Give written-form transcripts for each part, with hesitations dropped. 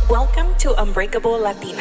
Welcome to Unbreakable Latina.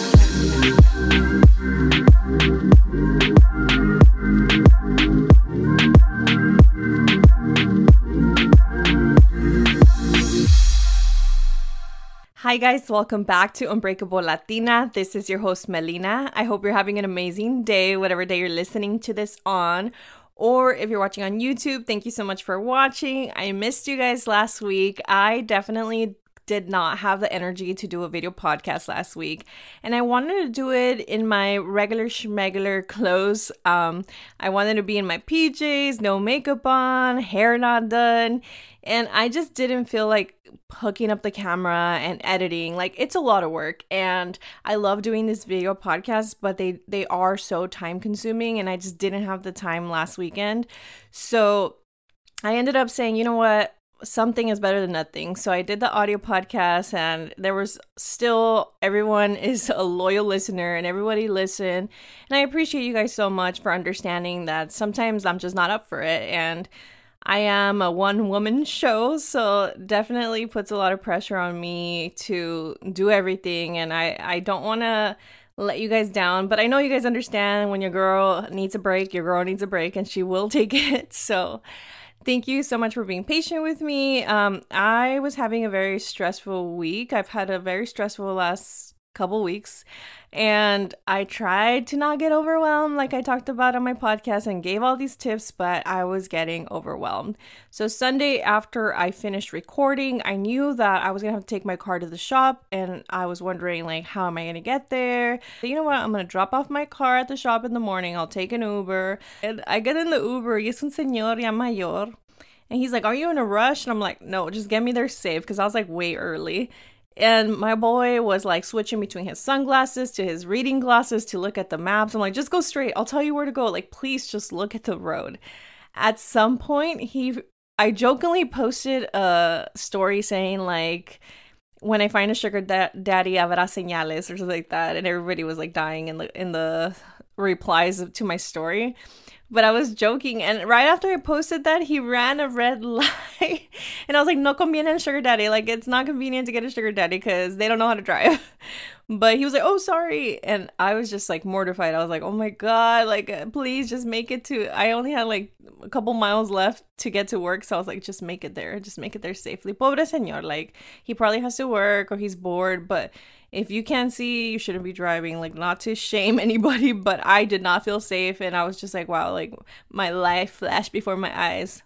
Hi guys, welcome back to Unbreakable Latina. This is your host Melina. I hope you're having an amazing day, whatever day you're listening to this on. Or if you're watching on YouTube, thank you so much for watching. I missed you guys last week. I definitely did not have the energy to do a video podcast last week, and I wanted to do it in my regular schmegular clothes. I wanted to be in my PJs, no makeup on, hair not done, and I just didn't feel like hooking up the camera and editing. Like, it's a lot of work, and I love doing this video podcast, but they are so time consuming, and I just didn't have the time last weekend. So I ended up saying, you know what? Something is better than nothing. So I did the audio podcast, and there was still, everyone is a loyal listener and everybody listened. And I appreciate you guys so much for understanding that sometimes I'm just not up for it. And I am a one-woman show, so definitely puts a lot of pressure on me to do everything. And I don't want to let you guys down, but I know you guys understand when your girl needs a break, and she will take it. So thank you so much for being patient with me. I was having a very stressful week. I've had a very stressful last couple weeks, and I tried to not get overwhelmed like I talked about on my podcast and gave all these tips, but I was getting overwhelmed. So Sunday, after I finished recording, I knew that I was gonna have to take my car to the shop, and I was wondering, like, how am I gonna get there? So, you know what? I'm gonna drop off my car at the shop in the morning. I'll take an Uber. And I get in the Uber. Y es un señor ya mayor. And he's like, are you in a rush? And I'm like, no, just get me there safe, because I was like way early. And my boy was like switching between his sunglasses to his reading glasses to look at the maps. I'm like, just go straight. I'll tell you where to go. Like, please just look at the road. At some point, I jokingly posted a story saying, like, when I find a sugar daddy, habrá señales, or something like that. And everybody was like dying in the replies to my story. But I was joking, and right after I posted that, he ran a red light, and I was like, no conviene el sugar daddy. Like, it's not convenient to get a sugar daddy because they don't know how to drive. But he was like, oh, sorry. And I was just like mortified. I was like, oh my God, like, please just make it to, I only had like a couple miles left to get to work. So I was like, just make it there safely. Pobre señor, like, he probably has to work or he's bored, but if you can't see, you shouldn't be driving. Like, not to shame anybody, but I did not feel safe. And I was just like, wow, like, my life flashed before my eyes.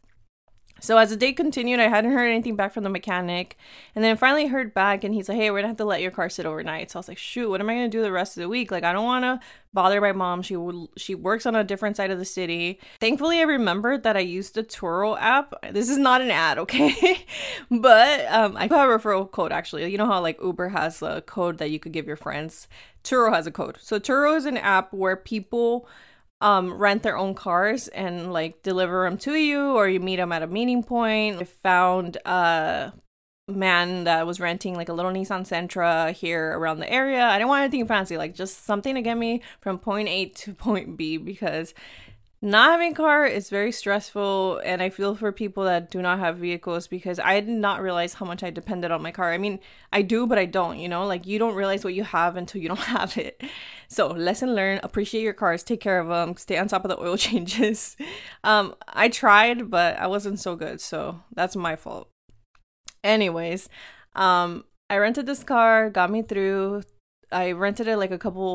So as the day continued, I hadn't heard anything back from the mechanic. And then finally heard back, and he's like, hey, we're gonna have to let your car sit overnight. So I was like, shoot, what am I gonna do the rest of the week? Like, I don't want to bother my mom. She works on a different side of the city. Thankfully, I remembered that I used the Turo app. This is not an ad, okay? But I have a referral code, actually. You know how like Uber has a code that you could give your friends? Turo has a code. So Turo is an app where people rent their own cars and like deliver them to you, or you meet them at a meeting point. I found a man that was renting like a little Nissan Sentra here around the area. I didn't want anything fancy, like just something to get me from point A to point B, because not having a car is very stressful, and I feel for people that do not have vehicles, because I did not realize how much I depended on my car. I mean, I do, but I don't, you know? Like, you don't realize what you have until you don't have it. So, lesson learned, appreciate your cars, take care of them, stay on top of the oil changes. I tried, but I wasn't so good, so that's my fault. Anyways, I rented this car, got me through. I rented it like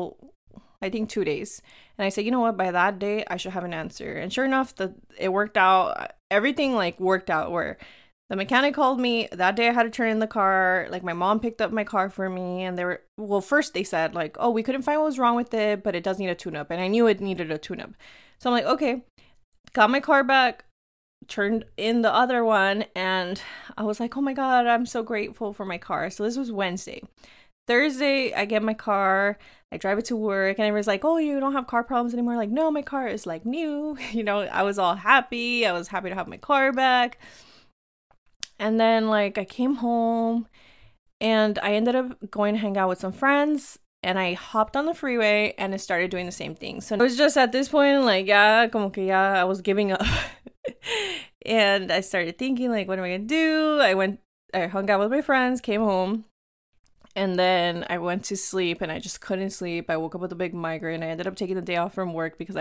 I think 2 days. And I said, you know what, by that day, I should have an answer. And sure enough, it worked out. Everything like worked out, where the mechanic called me. That day I had to turn in the car. Like, my mom picked up my car for me. And first they said like, oh, we couldn't find what was wrong with it, but it does need a tune-up. And I knew it needed a tune-up. So I'm like, okay, got my car back, turned in the other one. And I was like, oh my God, I'm so grateful for my car. So this was Wednesday. Thursday, I get my car, I drive it to work, and everyone's like, oh, you don't have car problems anymore. Like, no, my car is like new. You know, I was all happy. I was happy to have my car back. And then like I came home, and I ended up going to hang out with some friends, and I hopped on the freeway and I started doing the same thing. So I was just at this point like, I was giving up. And I started thinking like, what am I gonna do? I hung out with my friends, came home. And then I went to sleep and I just couldn't sleep. I woke up with a big migraine. I ended up taking the day off from work because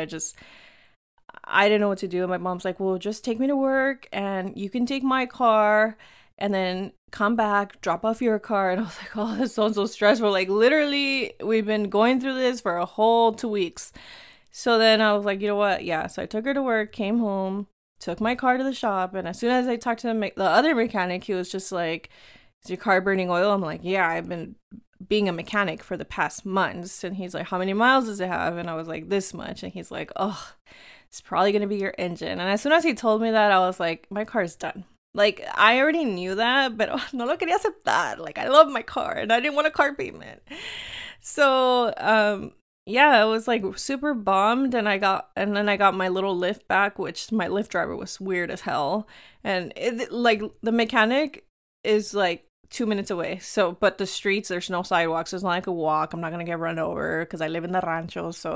I didn't know what to do. And my mom's like, well, just take me to work and you can take my car and then come back, drop off your car. And I was like, oh, this sounds so stressful. Like, literally, we've been going through this for a whole 2 weeks. So then I was like, you know what? Yeah. So I took her to work, came home, took my car to the shop. And as soon as I talked to the other mechanic, he was just like, is your car burning oil? I'm like, yeah, I've been being a mechanic for the past months. And he's like, how many miles does it have? And I was like, this much. And he's like, oh, it's probably going to be your engine. And as soon as he told me that, I was like, my car's done. Like, I already knew that, but no lo quería aceptar. Like, I love my car and I didn't want a car payment. So, yeah, I was like super bummed, and then I got my little lift back, which my Lyft driver was weird as hell. And like the mechanic is like 2 minutes away. So, but the streets, there's no sidewalks. So it's not like a walk. I'm not going to get run over because I live in the rancho. So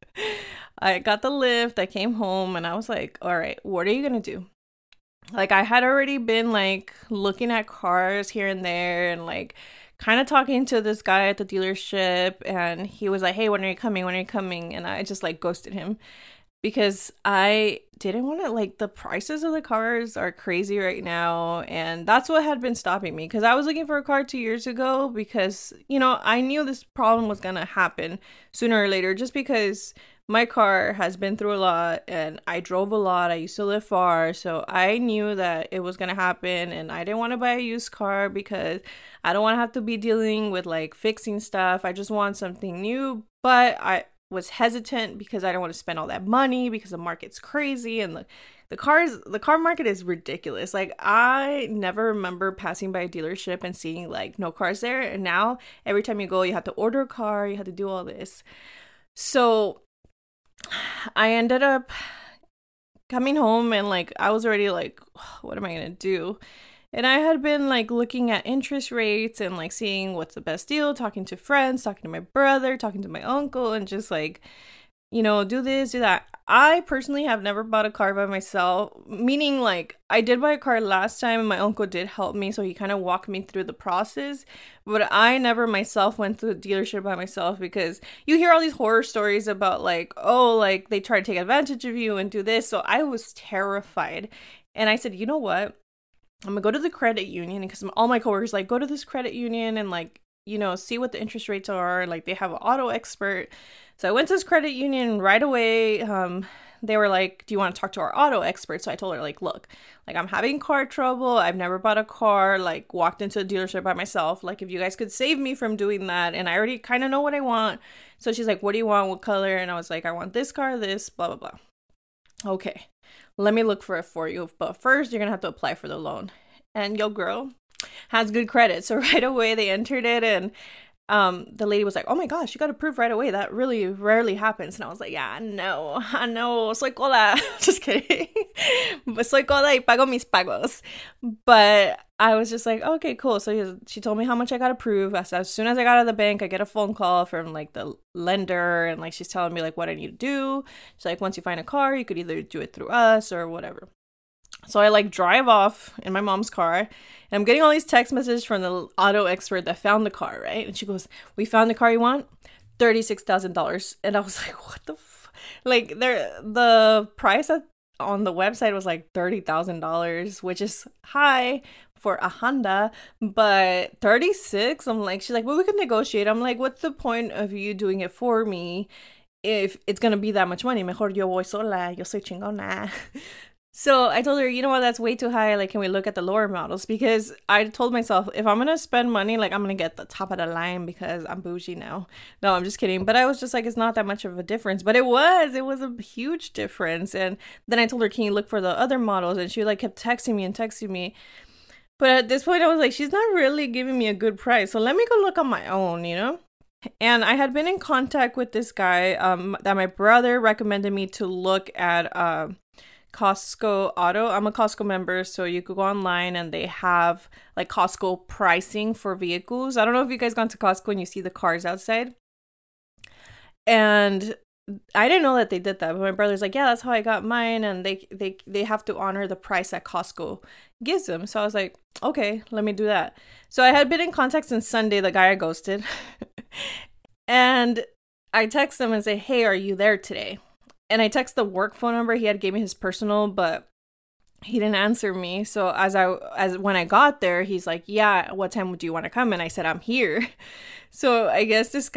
I got the lift. I came home and I was like, all right, what are you going to do? Like, I had already been like looking at cars here and there and like kind of talking to this guy at the dealership, and he was like, hey, when are you coming? When are you coming? And I just like ghosted him because I didn't want to, like, the prices of the cars are crazy right now. And that's what had been stopping me, because I was looking for a car 2 years ago because, you know, I knew this problem was going to happen sooner or later, just because my car has been through a lot and I drove a lot. I used to live far. So I knew that it was going to happen, and I didn't want to buy a used car because I don't want to have to be dealing with like fixing stuff. I just want something new, but I was hesitant because I don't want to spend all that money because the market's crazy and the car market is ridiculous. Like, I never remember passing by a dealership and seeing like no cars there. And now every time you go, you have to order a car, you have to do all this. So I ended up coming home and like I was already like, what am I gonna do? And I had been like looking at interest rates and like seeing what's the best deal, talking to friends, talking to my brother, talking to my uncle, and just like, you know, do this, do that. I personally have never bought a car by myself, meaning like I did buy a car last time and my uncle did help me, so he kind of walked me through the process, but I never myself went to the dealership by myself because you hear all these horror stories about like, oh, like they try to take advantage of you and do this. So I was terrified, and I said, you know what? I'm gonna go to the credit union, because all my coworkers like, go to this credit union and like, you know, see what the interest rates are. Like, they have an auto expert. So I went to this credit union right away. They were like, do you want to talk to our auto expert? So I told her, like, look, like, I'm having car trouble. I've never bought a car, like, walked into a dealership by myself. Like, if you guys could save me from doing that. And I already kind of know what I want. So she's like, what do you want? What color? And I was like, I want this car, this, blah, blah, blah. Okay, let me look for it for you. But first, you're going to have to apply for the loan. And your girl has good credit. So right away, they entered it, and the lady was like, oh my gosh, you got approved right away. That really rarely happens. And I was like, yeah, I know. Soy coda. Just kidding. But soy coda y pago mis pagos. But I was just like, okay, cool. So she told me how much I got approved. As soon as I got out of the bank, I get a phone call from like the lender, and like she's telling me like what I need to do. She's like, once you find a car, you could either do it through us or whatever. So I like drive off in my mom's car, and I'm getting all these text messages from the auto expert that found the car, right? And she goes, we found the car you want, $36,000. And I was like, what the like, the price on the website was like $30,000, which is high for a Honda, but 36, I'm like, she's like, well, we can negotiate. I'm like, what's the point of you doing it for me if it's gonna be that much money? Mejor yo voy sola, yo soy chingona. So I told her, you know what, that's way too high. Like, can we look at the lower models? Because I told myself, if I'm going to spend money, like, I'm going to get the top of the line because I'm bougie now. No, I'm just kidding. But I was just like, it's not that much of a difference. But it was a huge difference. And then I told her, can you look for the other models? And she like kept texting me. But at this point, I was like, she's not really giving me a good price. So let me go look on my own, you know? And I had been in contact with this guy that my brother recommended me to look at Costco Auto. I'm a Costco member, so you could go online and they have like Costco pricing for vehicles. I don't know if you guys gone to Costco and you see the cars outside. And I didn't know that they did that, but my brother's like, yeah, that's how I got mine, and they have to honor the price that Costco gives them. So I was like, okay, let me do that. So I had been in contact since Sunday, the guy I ghosted, and I text him and say, hey, are you there today? And I text the work phone number. He had gave me his personal, but he didn't answer me. So as when I got there, he's like, yeah, what time do you want to come? And I said, I'm here. So I guess this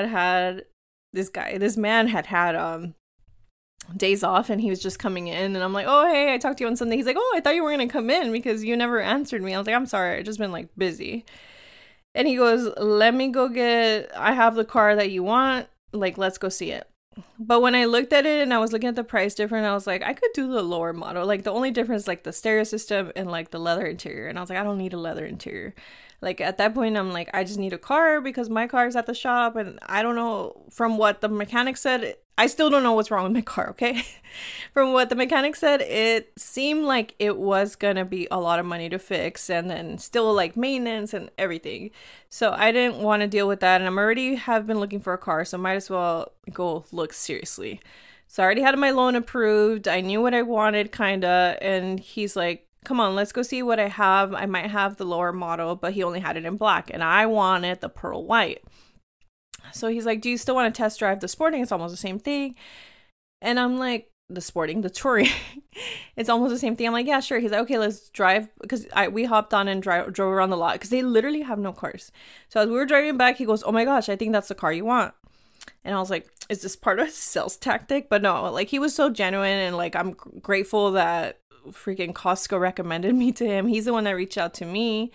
man had days off, and he was just coming in, and I'm like, oh, hey, I talked to you on Sunday. He's like, oh, I thought you were gonna come in because you never answered me. I was like, I'm sorry, I've just been like busy. And he goes, let me go I have the car that you want, like, let's go see it. But when I looked at it and I was looking at the price difference, I was like, I could do the lower model. Like, the only difference, like, the stereo system and, like, the leather interior. And I was like, I don't need a leather interior. Like, at that point, I'm like, I just need a car because my car is at the shop. And I don't know, from what the mechanic said, I still don't know what's wrong with my car, okay? From what the mechanic said, it seemed like it was gonna be a lot of money to fix, and then still, like, maintenance and everything. So I didn't want to deal with that, and I'm already have been looking for a car, so might as well go look seriously. So I already had my loan approved. I knew what I wanted, kinda, and he's like, come on, let's go see what I have. I might have the lower model, but he only had it in black, and I wanted the pearl white. So he's like, do you still want to test drive the Sporting? It's almost the same thing. And I'm like, the Sporting, the Touring. It's almost the same thing. I'm like, yeah, sure. He's like, okay, let's drive. Because we hopped on and drove around the lot because they literally have no cars. So as we were driving back, he goes, oh my gosh, I think that's the car you want. And I was like, is this part of a sales tactic? But no, like, he was so genuine, and like, I'm grateful that freaking Costco recommended me to him. He's the one that reached out to me.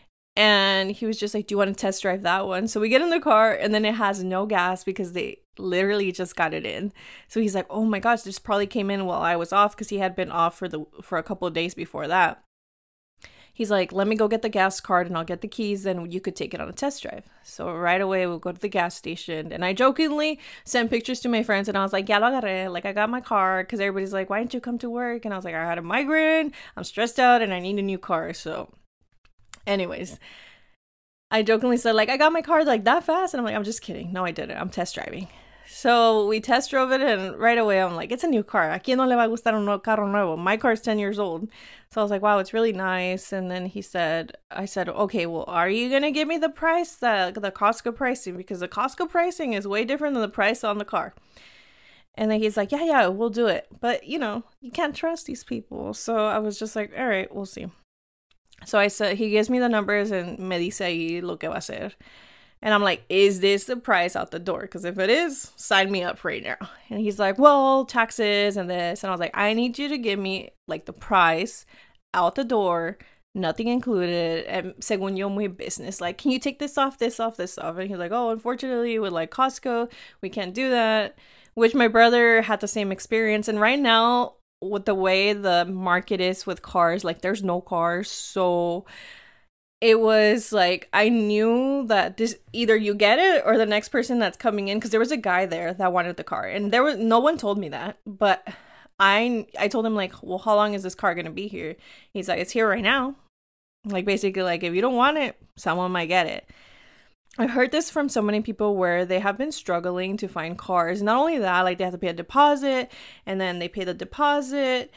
And he was just like, do you want to test drive that one? So we get in the car, and then it has no gas because they literally just got it in. So he's like, oh my gosh, this probably came in while I was off, because he had been off for a couple of days before that. He's like, let me go get the gas card and I'll get the keys, and you could take it on a test drive. So right away, we'll go to the gas station. And I jokingly sent pictures to my friends, and I was like, ya lo agarré. Like, I got my car, because everybody's like, why didn't you come to work? And I was like, I had a migraine, I'm stressed out, and I need a new car. So anyways, I jokingly said, like, I got my car like that fast. And I'm like, I'm just kidding. No, I didn't. I'm test driving. So we test drove it, and right away I'm like, it's a new car. ¿A quién no le va a gustar un carro nuevo? My car's 10 years old. So I was like, wow, it's really nice. And then I said, okay, well, are you going to give me the price, the Costco pricing? Because the Costco pricing is way different than the price on the car. And then he's like, yeah, we'll do it. But, you can't trust these people. So I was just like, all right, we'll see. So I said, he gives me the numbers and me dice ahí lo que va a hacer. And I'm like, is this the price out the door? Because if it is, sign me up right now. And he's like, well, taxes and this. And I was like, I need you to give me, like, the price out the door, nothing included. And según yo, muy business. Like, can you take this off, this off, this off? And he's like, oh, unfortunately, with, like, Costco, we can't do that. Which my brother had the same experience. And right now, with the way the market is with cars, like, there's no cars. So it was like, I knew that this, either you get it or the next person that's coming in, because there was a guy there that wanted the car, and there was no one told me that, but I told him, like, well, how long is this car gonna be here? He's like, it's here right now. Like, basically, like, if you don't want it, someone might get it. I've heard this from so many people where they have been struggling to find cars. Not only that, like, they have to pay a deposit, and then they pay the deposit,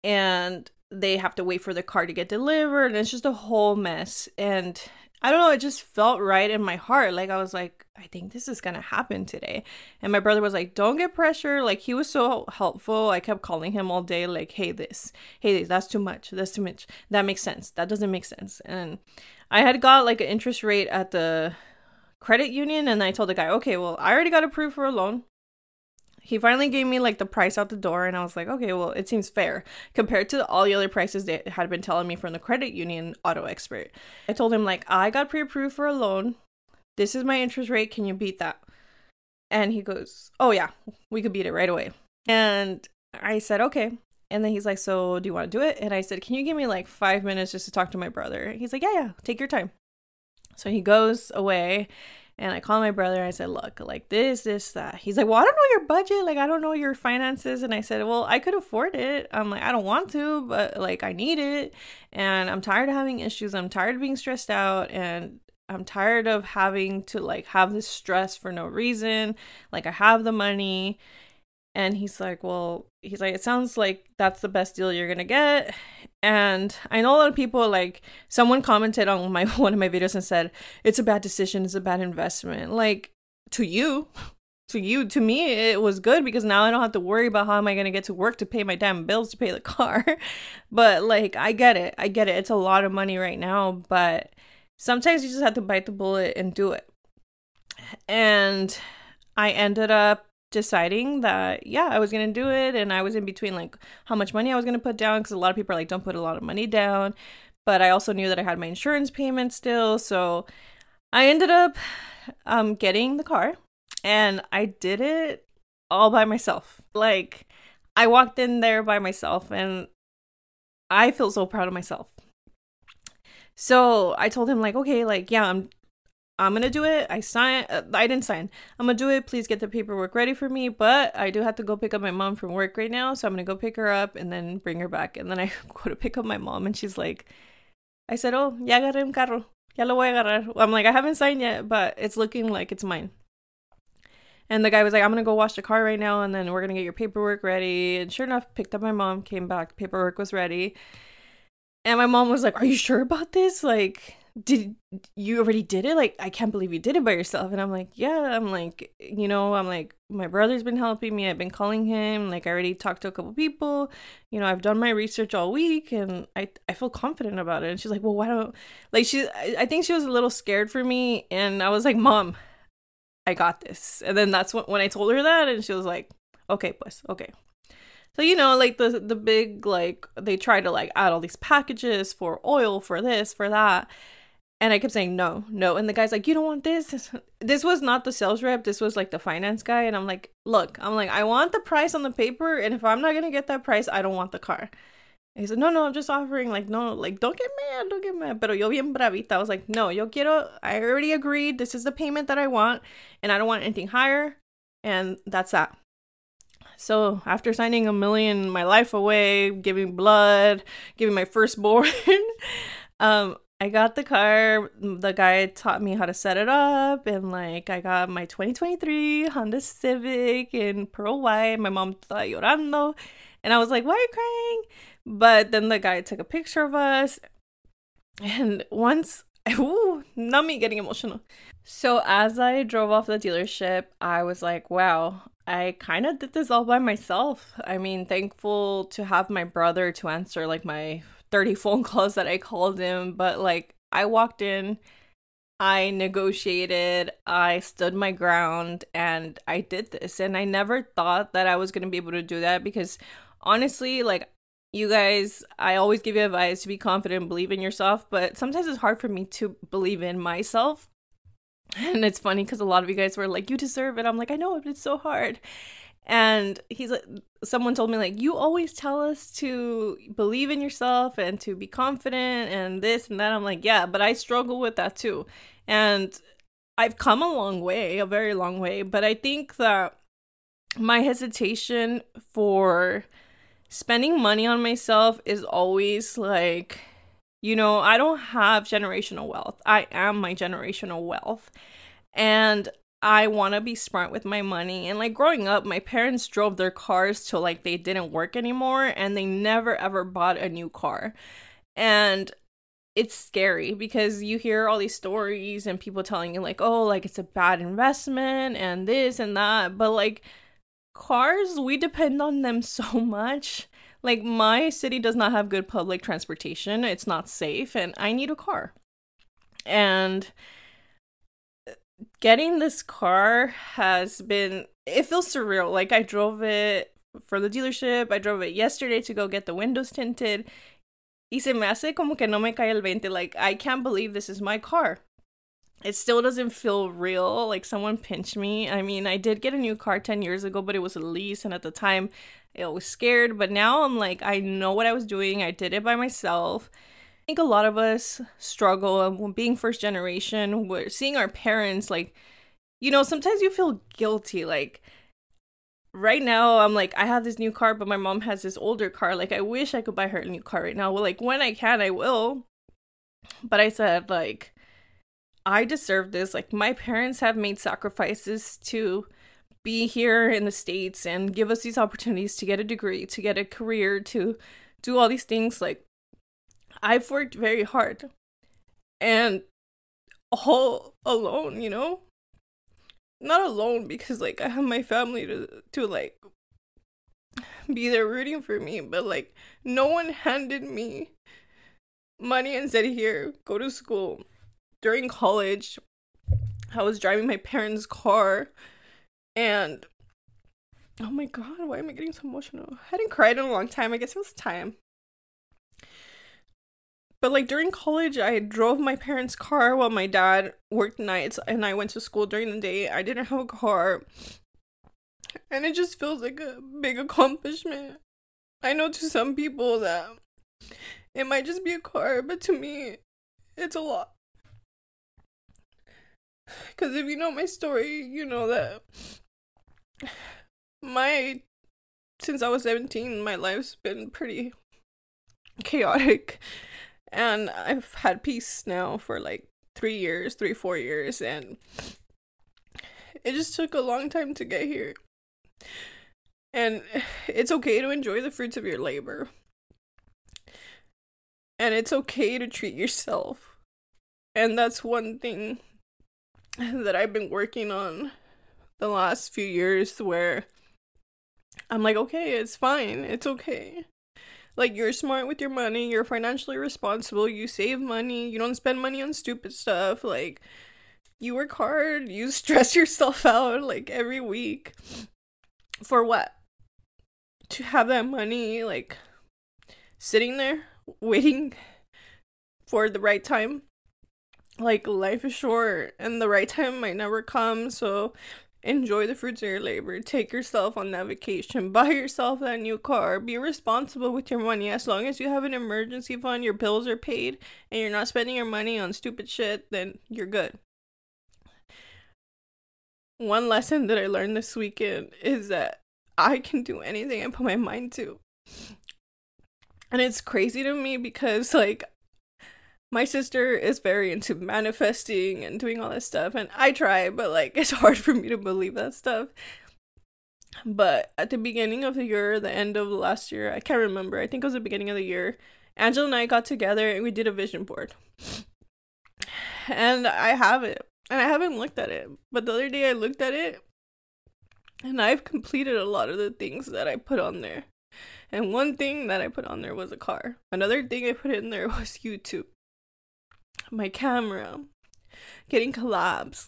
and they have to wait for the car to get delivered, and it's just a whole mess. And I don't know, it just felt right in my heart. Like, I was like, I think this is gonna happen today. And my brother was like, don't get pressure. Like, he was so helpful. I kept calling him all day, like, hey, this, that's too much, that makes sense, that doesn't make sense. And I had got, like, an interest rate at the credit union, and I told the guy, okay, well, I already got approved for a loan. He finally gave me, like, the price out the door, and I was like, okay, well, it seems fair compared to all the other prices they had been telling me from the credit union auto expert. I told him, like, I got pre-approved for a loan. This is my interest rate. Can you beat that? And he goes, oh, yeah, we could beat it right away. And I said, okay. And then he's like, so do you want to do it? And I said, can you give me, like, 5 minutes just to talk to my brother? He's like, yeah, take your time. So he goes away. And I called my brother and I said, look, like, this, that. He's like, well, I don't know your budget. Like, I don't know your finances. And I said, well, I could afford it. I'm like, I don't want to, but, like, I need it. And I'm tired of having issues. I'm tired of being stressed out. And I'm tired of having to, like, have this stress for no reason. Like, I have the money. And he's like, well, he's like, it sounds like that's the best deal you're gonna get. And I know a lot of people, like, someone commented on my one of my videos and said, it's a bad decision, it's a bad investment. Like, to you, to me, it was good because now I don't have to worry about how am I gonna get to work to pay my damn bills to pay the car. But like, I get it. It's a lot of money right now, but sometimes you just have to bite the bullet and do it. And I ended up deciding that, yeah, I was going to do it. And I was in between like how much money I was going to put down, because a lot of people are like, don't put a lot of money down. But I also knew that I had my insurance payment still. So I ended up getting the car, and I did it all by myself. Like, I walked in there by myself, and I feel so proud of myself. So I told him, like, okay, like, yeah, I'm gonna do it. I didn't sign. I'm gonna do it. Please get the paperwork ready for me. But I do have to go pick up my mom from work right now. So I'm gonna go pick her up and then bring her back. And then I go to pick up my mom, and she's like, I said, oh, ya agarré un carro. Ya lo voy a agarrar. I'm like, I haven't signed yet, but it's looking like it's mine. And the guy was like, I'm gonna go wash the car right now, and then we're gonna get your paperwork ready. And sure enough, picked up my mom, came back, paperwork was ready. And my mom was like, are you sure about this? Like, did you already did it? Like, I can't believe you did it by yourself. And I'm like, yeah. I'm like, I'm like, my brother's been helping me. I've been calling him. Like, I already talked to a couple people. I've done my research all week, and I feel confident about it. And she's like, well, why don't, like, I think she was a little scared for me. And I was like, Mom, I got this. And then that's when I told her that, and she was like, okay, pues, okay. So, like the big, like, they try to like add all these packages for oil, for this, for that. And I kept saying, no. And the guy's like, you don't want this? This was not the sales rep. This was like the finance guy. And I'm like, look, I want the price on the paper. And if I'm not going to get that price, I don't want the car. And he said, no, I'm just offering. Like, no, like, don't get mad. Pero yo bien bravita. I was like, no, I already agreed. This is the payment that I want. And I don't want anything higher. And that's that. So after signing my life away, giving blood, giving my firstborn, I got the car. The guy taught me how to set it up, and like I got my 2023 Honda Civic in pearl white. My mom thought llorando, and I was like, why are you crying? But then the guy took a picture of us, and once, not me getting emotional. So as I drove off the dealership, I was like, wow, I kind of did this all by myself. I mean, thankful to have my brother to answer like my 30 phone calls that I called him. But like, I walked in, I negotiated, I stood my ground, and I did this. And I never thought that I was going to be able to do that, because honestly, like, you guys, I always give you advice to be confident, believe in yourself. But sometimes it's hard for me to believe in myself. And it's funny because a lot of you guys were like, you deserve it. I'm like, I know, but it's so hard. And he's like, someone told me, like, you always tell us to believe in yourself and to be confident and this and that. I'm like, yeah, but I struggle with that too. And I've come a long way, a very long way. But I think that my hesitation for spending money on myself is always like, I don't have generational wealth. I am my generational wealth. And I want to be smart with my money. And like growing up, my parents drove their cars till like they didn't work anymore, and they never ever bought a new car. And it's scary because you hear all these stories and people telling you like, oh, like it's a bad investment and this and that. But like cars, we depend on them so much. Like, my city does not have good public transportation. It's not safe, and I need a car. And getting this car it feels surreal. Like, I drove it for the dealership. I drove it yesterday to go get the windows tinted. Y se me hace como que no me cae el 20. Like, I can't believe this is my car. It still doesn't feel real. Like, someone pinched me. I mean, I did get a new car 10 years ago, but it was a lease. And at the time, I was scared. But now I'm like, I know what I was doing. I did it by myself. I think a lot of us struggle being first generation. We're seeing our parents, like, sometimes you feel guilty. Like, right now, I'm like, I have this new car, but my mom has this older car. Like, I wish I could buy her a new car right now. Well, like, when I can, I will. But I said, like, I deserve this. Like, my parents have made sacrifices to be here in the States and give us these opportunities to get a degree, to get a career, to do all these things. Like, I've worked very hard and all alone, you know? Not alone because, like, I have my family to like, be there rooting for me, but, like, no one handed me money and said, here, go to school. During college, I was driving my parents' car, and oh my god, why am I getting so emotional? I hadn't cried in a long time. I guess it was time. But, like, during college, I drove my parents' car while my dad worked nights and I went to school during the day. I didn't have a car. And it just feels like a big accomplishment. I know to some people that it might just be a car, but to me, it's a lot. Because if you know my story, you know that since I was 17, my life's been pretty chaotic. And I've had peace now for like 4 years, and it just took a long time to get here. And it's okay to enjoy the fruits of your labor. And it's okay to treat yourself. And that's one thing that I've been working on the last few years, where I'm like, okay, it's fine. It's okay. Like, you're smart with your money, you're financially responsible, you save money, you don't spend money on stupid stuff, like, you work hard, you stress yourself out, like, every week. For what? To have that money, like, sitting there, waiting for the right time. Like, life is short, and the right time might never come, so enjoy the fruits of your labor. Take yourself on that vacation. Buy yourself that new car. Be responsible with your money. As long as you have an emergency fund, your bills are paid, and you're not spending your money on stupid shit, then you're good. One lesson that I learned this weekend is that I can do anything I put my mind to. And it's crazy to me because, like, my sister is very into manifesting and doing all this stuff, and I try, but, like, it's hard for me to believe that stuff. But at the beginning of the year, the end of last year, I can't remember, I think it was the beginning of the year, Angela and I got together and we did a vision board. And I have it, and I haven't looked at it, but the other day I looked at it, and I've completed a lot of the things that I put on there. And one thing that I put on there was a car. Another thing I put in there was YouTube, my camera, getting collabs.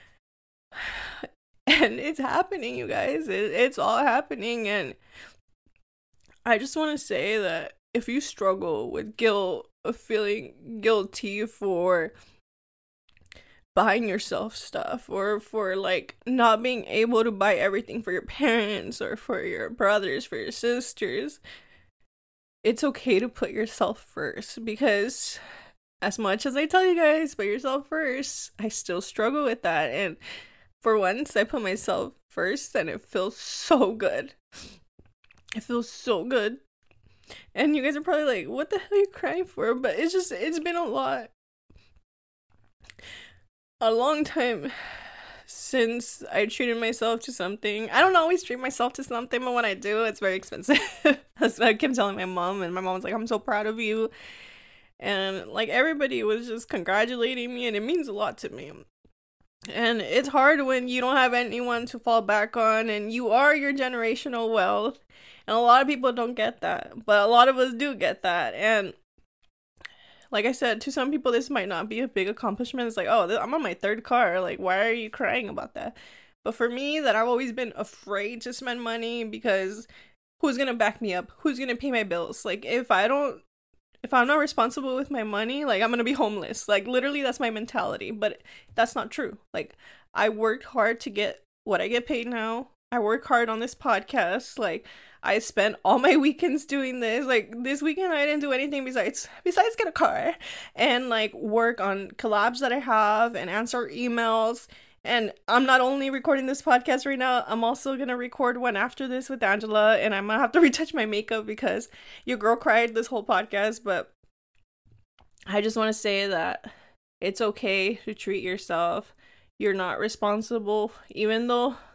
And it's happening, you guys. It's all happening. And I just want to say that if you struggle with guilt, of feeling guilty for buying yourself stuff, or for, like, not being able to buy everything for your parents or for your brothers, for your sisters, it's okay to put yourself first. Because as much as I tell you guys, put yourself first, I still struggle with that. And for once, I put myself first, and it feels so good. It feels so good. And you guys are probably like, what the hell are you crying for? But it's been a lot. A long time since I treated myself to something. I don't always treat myself to something, but when I do, it's very expensive. That's what I kept telling my mom, and my mom was like, I'm so proud of you. And, like, everybody was just congratulating me, and it means a lot to me. And it's hard when you don't have anyone to fall back on, and you are your generational wealth. And a lot of people don't get that, but a lot of us do get that. And like I said, to some people, this might not be a big accomplishment. It's like, oh, I'm on my third car. Like, why are you crying about that? But for me, that I've always been afraid to spend money because who's going to back me up? Who's going to pay my bills? Like, if I'm not responsible with my money, like, I'm going to be homeless. Like, literally, that's my mentality. But that's not true. Like, I worked hard to get what I get paid now. I work hard on this podcast. Like, I spent all my weekends doing this. Like, this weekend I didn't do anything besides get a car and, like, work on collabs that I have and answer emails. And I'm not only recording this podcast right now, I'm also gonna record one after this with Angela, and I'm gonna have to retouch my makeup because your girl cried this whole podcast. But I just want to say that it's okay to treat yourself. You're not responsible, even though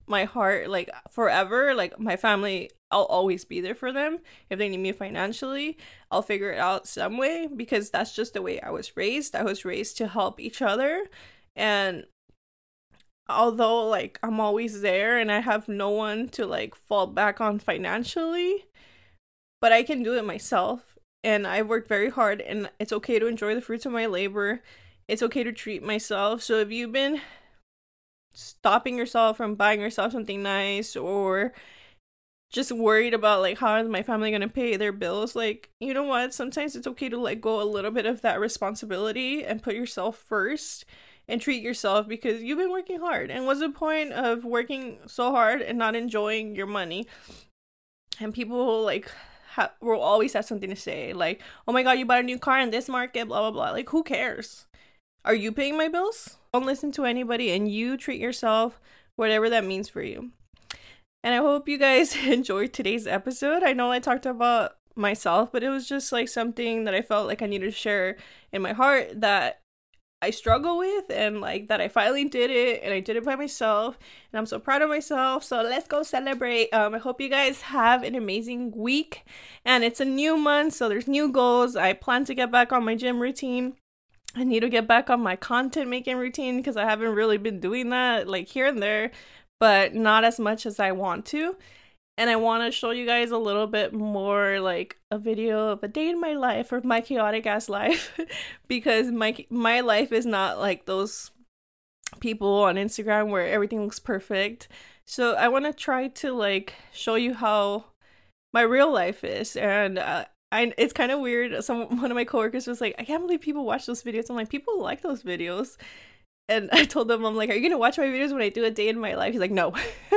my heart, like forever. Like my family, I'll always be there for them. If they need me financially, I'll figure it out some way, because that's just the way I was raised. I was raised to help each other. And although like I'm always there and I have no one to like fall back on financially, but I can do it myself. And I've worked very hard, and it's okay to enjoy the fruits of my labor. It's okay to treat myself. So if you've been stopping yourself from buying yourself something nice, or just worried about like how is my family gonna pay their bills, like, you know what, sometimes it's okay to let go a little bit of that responsibility and put yourself first and treat yourself, because you've been working hard. And what's the point of working so hard and not enjoying your money? And people like will always have something to say, like, oh my god, you bought a new car in this market, blah blah blah. Like, who cares? Are you paying my bills? Don't listen to anybody, and you treat yourself, whatever that means for you. And I hope you guys enjoyed today's episode. I know I talked about myself, but it was just like something that I felt like I needed to share in my heart, that I struggle with, and like that I finally did it, and I did it by myself, and I'm so proud of myself. So let's go celebrate. I hope you guys have an amazing week, and it's a new month, so there's new goals. I plan to get back on my gym routine. I need to get back on my content making routine, because I haven't really been doing that, like here and there, but not as much as I want to. And I want to show you guys a little bit more, like a video of a day in my life, or my chaotic ass life, because my life is not like those people on Instagram where everything looks perfect. So I want to try to like show you how my real life is. And it's kind of weird. One of my coworkers was like, I can't believe people watch those videos. I'm like, people like those videos. And I told them, I'm like, are you gonna watch my videos when I do a day in my life? He's like, no.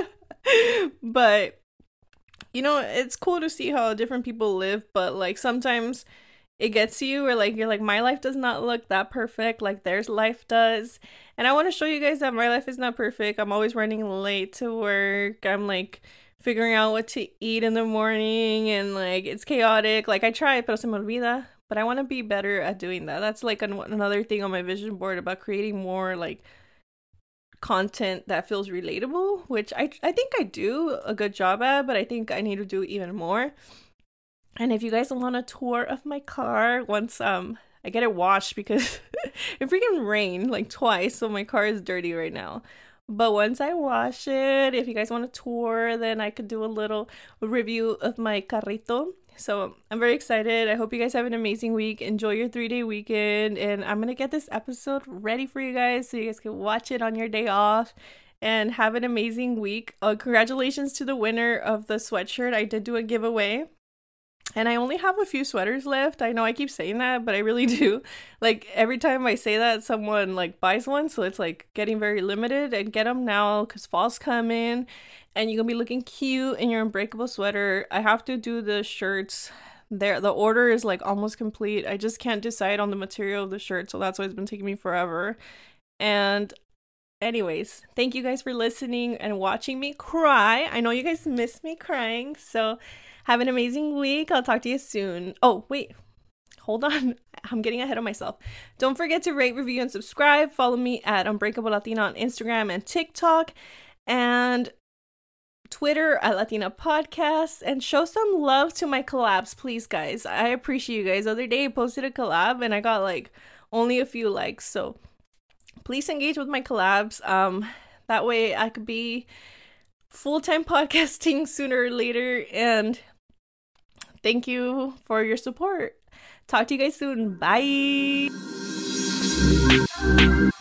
But you know, it's cool to see how different people live, but like sometimes it gets you, or like you're like, my life does not look that perfect like theirs life does. And I want to show you guys that my life is not perfect. I'm always running late to work. I'm like figuring out what to eat in the morning, and like it's chaotic. Like I try, pero se me olvida. But I want to be better at doing that. That's like another thing on my vision board, about creating more like content that feels relatable, which I think I do a good job at, but I think I need to do even more. And if you guys want a tour of my car, once I get it washed, because it freaking rained like twice, so my car is dirty right now. But once I wash it, if you guys want a tour, then I could do a little review of my carrito. So I'm very excited. I hope you guys have an amazing week. Enjoy your 3-day weekend. And I'm going to get this episode ready for you guys so you guys can watch it on your day off and have an amazing week. Congratulations to the winner of the sweatshirt. I did do a giveaway. And I only have a few sweaters left. I know I keep saying that, but I really do. Like every time I say that, someone like buys one. So it's like getting very limited, and get them now because fall's coming and you're gonna be looking cute in your Unbreakable sweater. I have to do the shirts there. The order is like almost complete. I just can't decide on the material of the shirt. So that's why it's been taking me forever. And anyways, thank you guys for listening and watching me cry. I know you guys miss me crying. So have an amazing week. I'll talk to you soon. Oh, wait. Hold on. I'm getting ahead of myself. Don't forget to rate, review, and subscribe. Follow me at Unbreakable Latina on Instagram and TikTok, and Twitter at Latina Podcast. And show some love to my collabs, please, guys. I appreciate you guys. The other day I posted a collab and I got like only a few likes. So please engage with my collabs. That way I could be full-time podcasting sooner or later. And thank you for your support. Talk to you guys soon. Bye.